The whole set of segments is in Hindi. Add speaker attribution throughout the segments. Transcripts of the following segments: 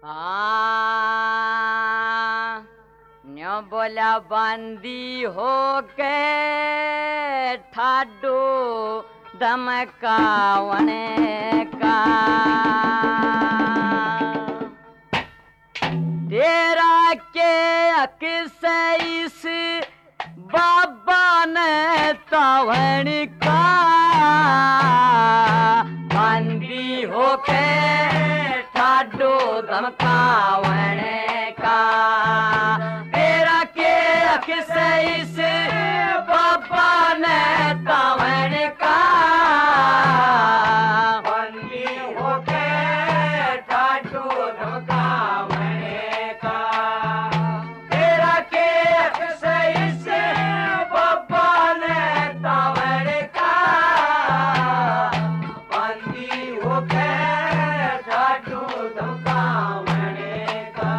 Speaker 1: हाँ न्यो बोला बंदी हो के ठाडो धमकावने का तेरा के अक्से इस बाबा ने तावण का बंदी हो के ठाडो धमकावने का तेरा के अक्से इस बाबा ने तावण का बंदी हो के ठाडो धमकावने का तेरा के अक्से इस बाबा ने तावण का बंदी हो के ठाडो धमकावने का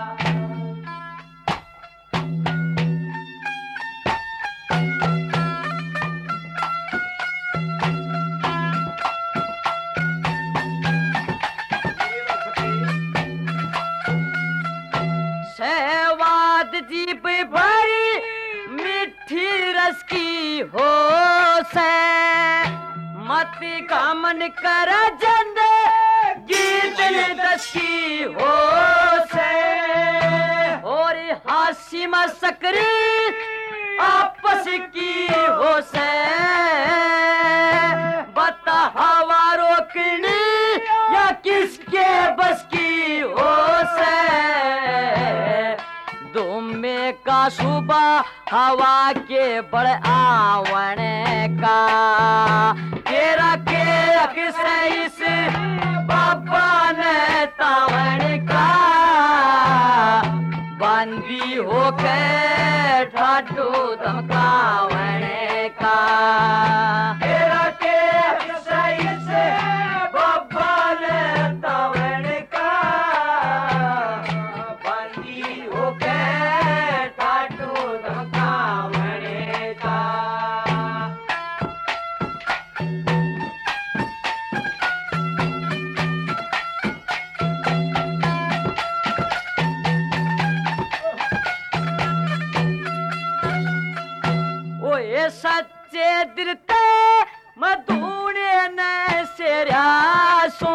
Speaker 1: सहवाद जीप भरी मिठी रस की हो से मत कामन कर जंद गीत दस की हो से और हासी मसकरी आपस की हो से बता हवा रोकनी या किसके बस की हो से दुमे का सुबह हवा के बड़ आवण का तेरा के अक्से इस बाबा ने तावण का बंदी हो के ठाडो धमकावण का तेरा के अक्से इस बाबा ने तावण का बंदी हो के ठाडो धमकावण का ओ ये सच्चे दिल ते मधुने ने सेरासो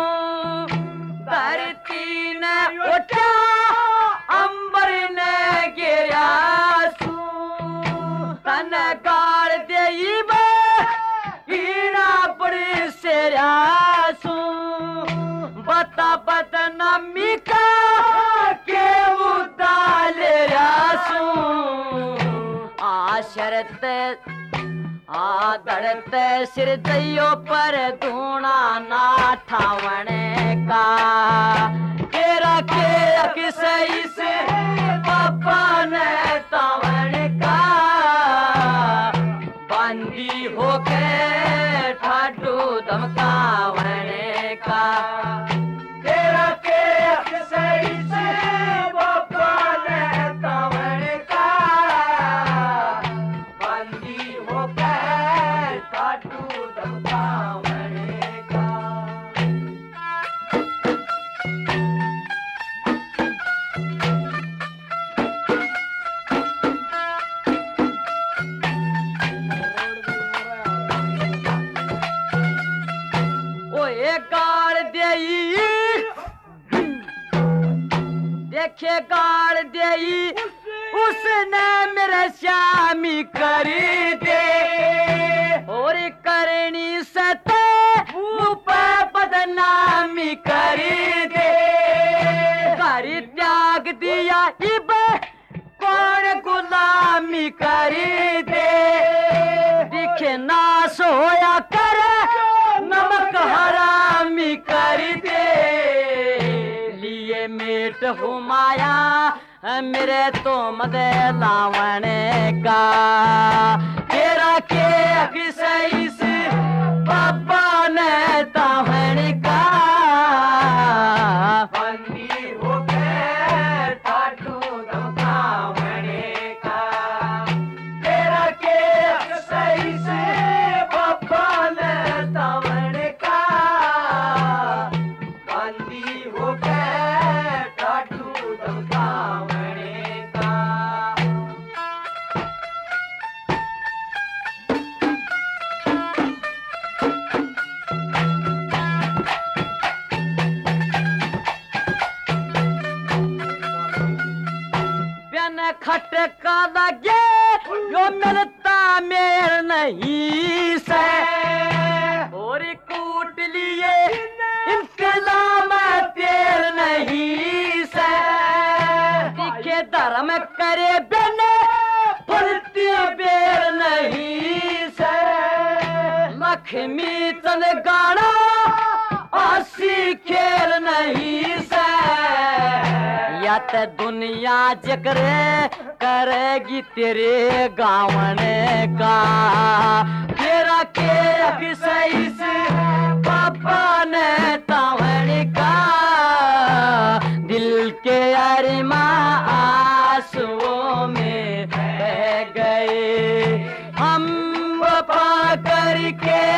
Speaker 1: धरती ने उठा अंबर ने गिरासो तन गाड़ देई बे हीना पड़े सेरासो बता बदनामी का के उदाले रासो आशरत आदड़त सिर दैयो पर धूना ना ठावने का तेरा के अक्से इस बाबा ने तावण का बंदी हो के ठाडो धमकावने का तेरा के अक्से इस बाबा ने तावण का बंदी हो के ठाडो धमकावने का ओ एक गाड़ देई देखे गाड़ देई उसने मेरे श्यामी करी दे और करनी सते ऊपर बदनामी करी दे घर त्याग दिया इब कौन गुलामी करी दे दिखे नाश होया कर नमक हरामी करी दे लिए मेट हुमाया मेरे तो मदे लावण का तेरा के अक्से इस बाबा ने तावण का बंदी हो के ठाडो धमकावण का तेरा के अक्से इस बाबा ने तावण का बंदी हो के खटका लगे यो मिलता मेर नहीं से और कूट लिए इंतजाम तेल नहीं से दिखे धर्म करे बिने फलती बेर नहीं से लक्ष्मी चल गाना आसी खेल नहीं से या ते दुनिया जकरे करेगी तेरे गावने का तेरा के सही से पापा ने तावण का दिल के अरिमा आंसुओं में बह गए हम वफा करके